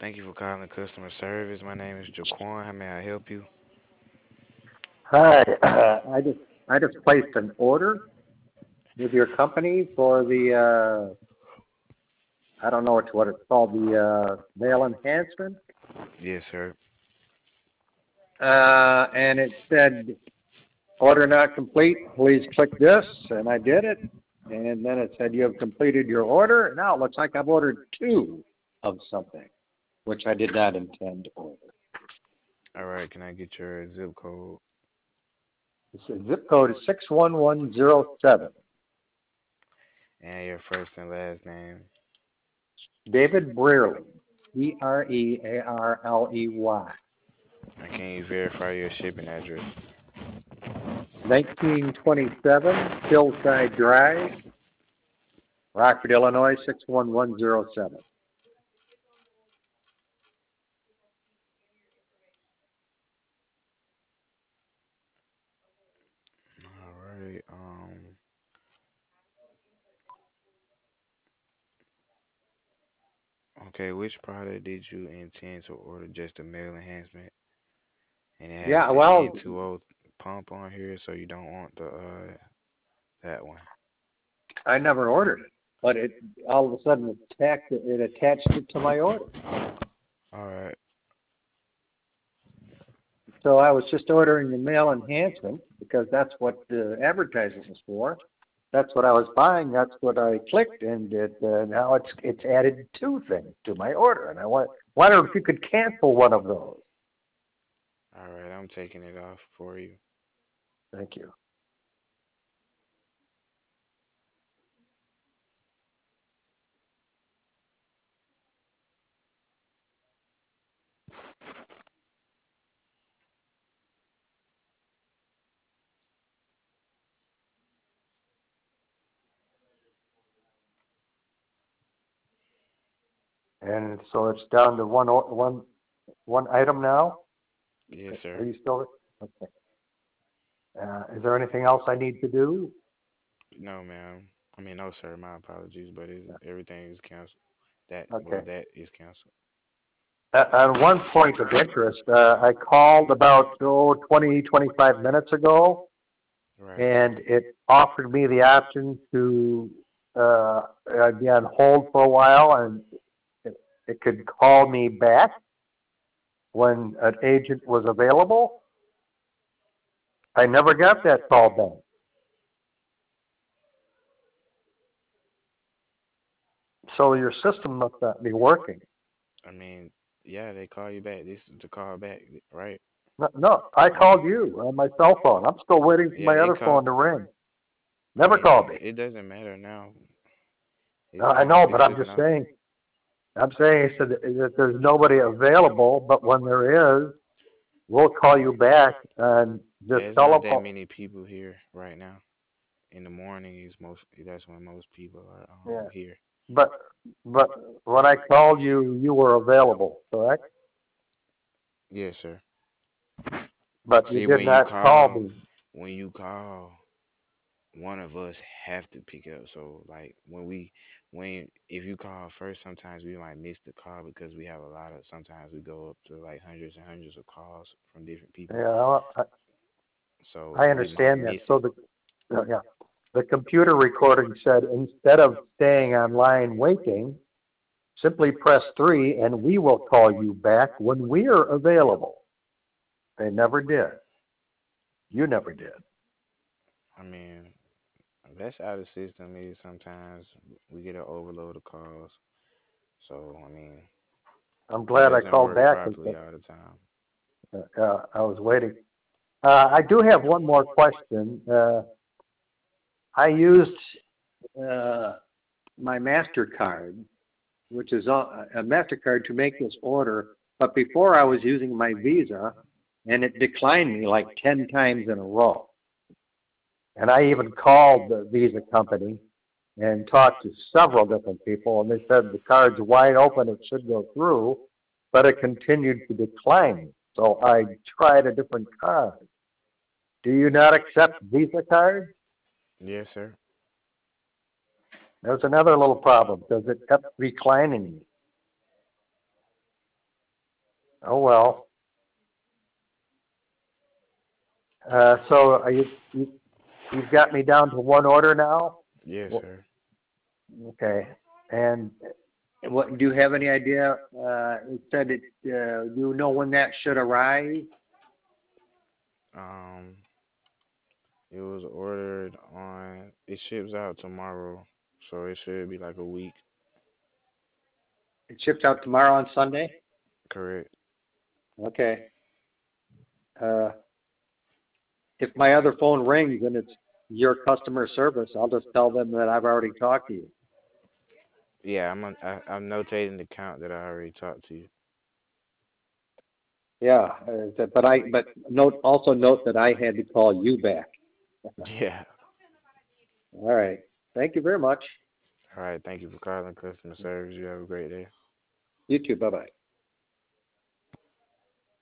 Thank you for calling customer service. My name is Jaquan. How may I help you? Hi, I just placed an order with your company for the I don't know what it's called, the mail enhancement, Yes, sir. and it said order not complete. Please click this, and I did it, and then it said you have completed your order. Now it looks like I've ordered two of something, which I did not intend to order. All right. Can I get your zip code The zip code is 61107. and your first and last name? David Brearley, Brearley. And can you verify your shipping address? 1927 Hillside Drive, Rockford, Illinois, 61107. All right. Okay. Which product did you intend to order? Just a mail enhancement, and it has Yeah, the well, N2O pump on here, so you don't want the that one. I never ordered it, but it all of a sudden it attached it to my order. All right. So I was just ordering the mail enhancement because that's what the advertising was for. That's what I was buying. That's what I clicked, and now it's added two things to my order, and I wonder if you could cancel one of those. All right. I'm taking it off for you. Thank you. And so it's down to one item now. Yes, Are sir. you still? Okay. Is there anything else I need to do? No, ma'am. I mean, no, sir. My apologies, but everything is canceled. Okay. That is canceled. At one point of interest, I called about 25 minutes ago, Right. and it offered me the option to be on hold for a while, and it, it could call me back when an agent was available. I never got that call back. So your system must not be working. I mean, yeah, they call you back. This is the call back, right? No, no, I called you on my cell phone. I'm still waiting for Yeah, my they other call. phone to ring. I Never mean, called me. it doesn't matter now. I know, It's but I'm taken just off. saying. I'm saying he said that there's nobody available, but when there is, we'll call you back and this There's not that telephone. many people here right now. In the morning is most. That's when most people are Yeah, here. but but when I called you, you were available, correct? Yes, sir. But you See, did not call me. when you call, one of us have to pick up. So like when if you call first, sometimes we might miss the call because we have a lot of. Sometimes we go up to like hundreds and hundreds of calls from different people. Yeah, So I we might understand that. miss So it. yeah, the computer recording said instead of staying online waiting, simply press 3 and we will call you back when we are available. They never did. You never did. I mean, that's out of system. Is sometimes we get an overload of calls. So I mean, I'm it glad I doesn't called work back properly because all the time. I was waiting. I do have one more question. I used uh, my MasterCard, which is a MasterCard, to make this order, but before I was using my Visa, and it declined me like 10 times in a row. And I even called the Visa company and talked to several different people, and they said the card's wide open, it should go through, but it continued to decline. So I tried a different card. Do you not accept Visa cards? Yes, sir. That was another little problem because it kept declining me. Oh well. So are you've got me down to one order now? Yes, Well, sir. okay. And what do you have any idea? It said it. You know when that should arrive? Um, it was ordered on. It ships out tomorrow, so it should be like a week. It ships out tomorrow on Sunday. Correct. Okay. Uh, if my other phone rings and it's your customer service, I'll just tell them that I've already talked to you. Yeah, I'm notating the count that I already talked to you. Yeah. But note that I had to call you back. Yeah. All right. Thank you very much. All right. Thank you for calling customer service. You have a great day. You too. Bye bye.